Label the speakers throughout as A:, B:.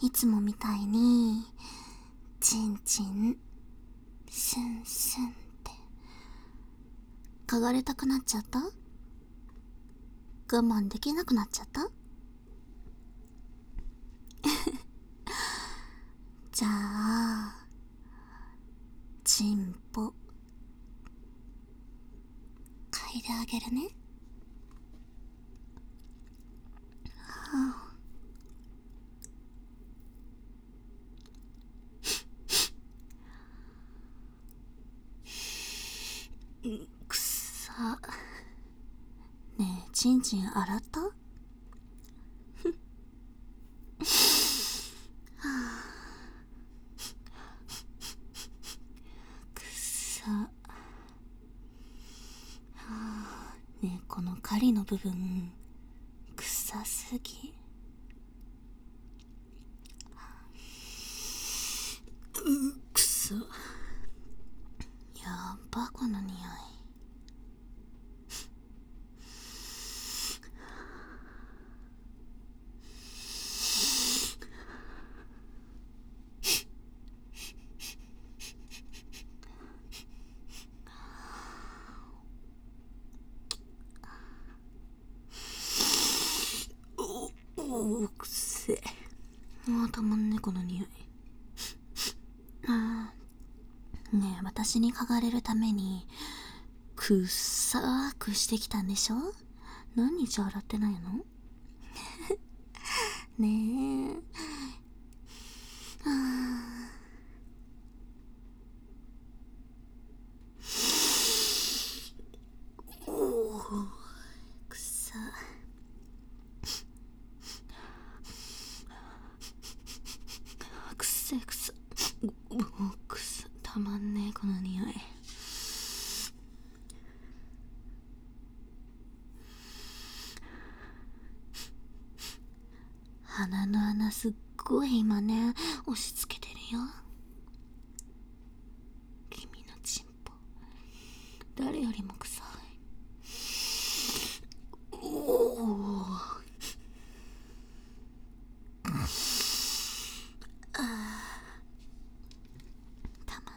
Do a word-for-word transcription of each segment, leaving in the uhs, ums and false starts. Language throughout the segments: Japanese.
A: いつもみたいにチンチンスンスンって嗅がれたくなっちゃった？我慢できなくなっちゃった？じゃあチンポ嗅いであげるね。はあ、くっさ。ねえ、チンチン洗った？はあ、くっさ。はあ、ねえ、この狩りの部分臭すぎ。うっ、くそ。やば、この匂い。おお、くせえ。もうたまんね、この匂い。ああ、ねえ、私に嗅がれるためにくっさーくしてきたんでしょ？何日洗ってないの？ねえ。あー、おー、くさ。くせくさ。おお、くさ。たまんねえ、この匂い。鼻の穴すっごい今ね、押し付けてるよ。君のチンポ誰よりも臭い。おお、あ、たま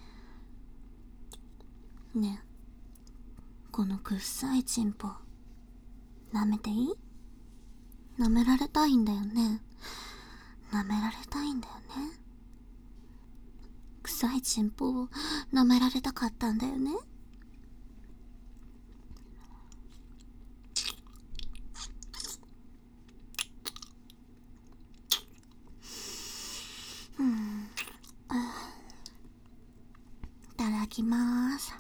A: んね。ねえ、このくっさいチンポ舐めていい？舐められたいんだよね。舐められたいんだよね。臭いチンポを舐められたかったんだよね。うん、いただきまーす。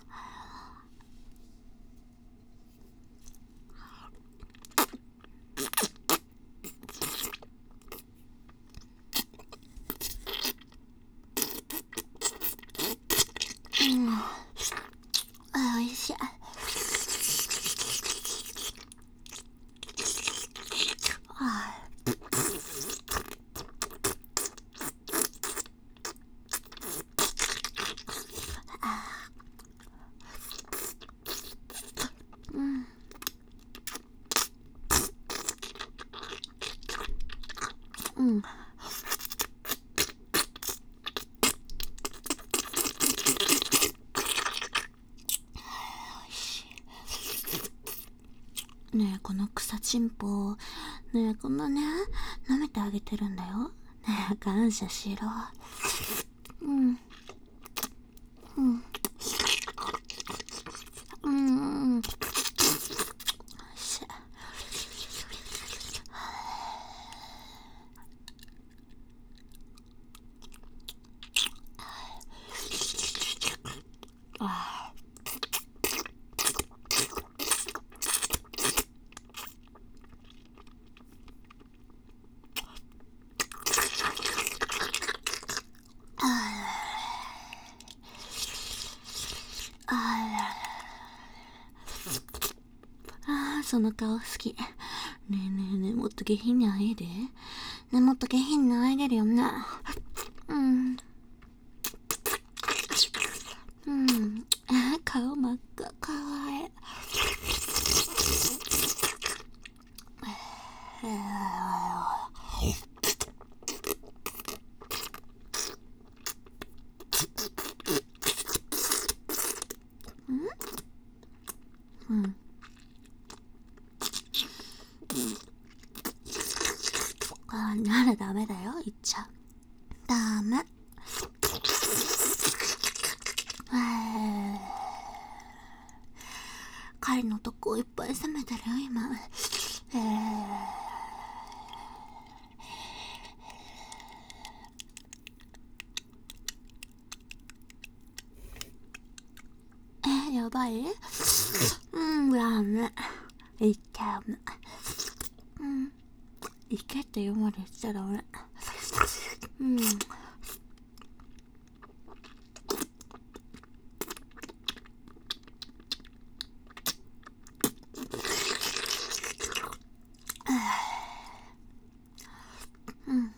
A: うん、あ、おいしい。あ、うん、うん、ねえ、この草チンポねえ、こんなね舐めてあげてるんだよ。ねえ、感謝しろ。うんうんうんうん。ああ、ああ、その顔好き。ねえねえねえ、もっと下品にあえいで。ねえ、もっと下品にあえげるよね。うん。うん。あ、顔真っ赤、かわいい。 ならダメだよ、言っちゃダメ。彼のとこをいっぱい攻めてるよ今。えー、えやばい。うんダメ。いけダメ。うんいけって言うまで言っちゃダメ。うんうん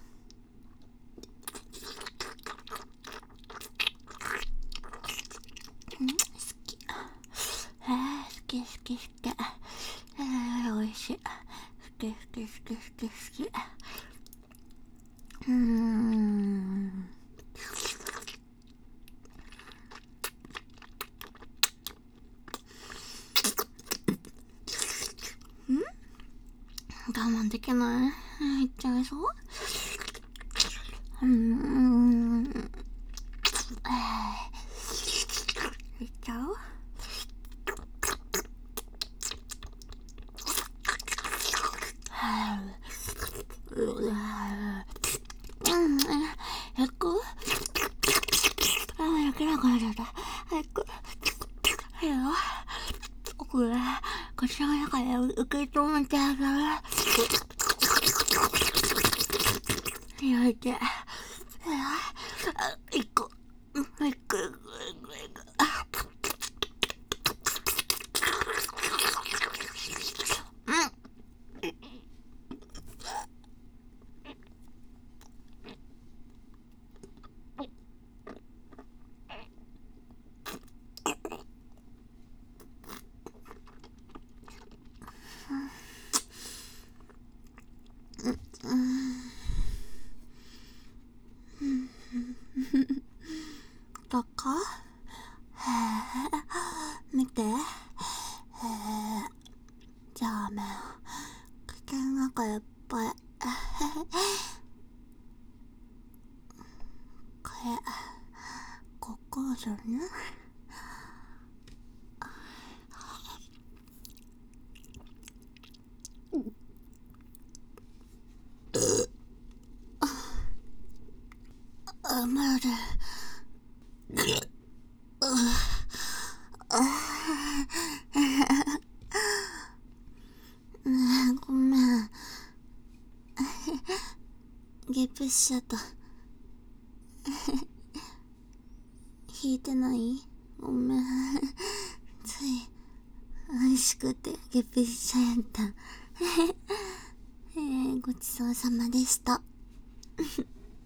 A: 好き。えー、好き好き好き。えー、おいしい。好き好き好き好き好き。うーん。ん我慢できない。いっちゃいそう。うーん。いっちゃう。うん、早く。あ、焼けなくなっちゃった。早く。早よ。これ、こちらの中で受け止めてあげる。焼いて。一個。一個、一個、一個、一個。バカ？へえ、見て。へえ、じゃあめ、口の中いっぱい。これ、ここじゃね。あ、まだ。ごめん。ゲップしちゃった。引いてない？ごめん。つい、美味しくてゲップしちゃった。えー、ごちそうさまでした。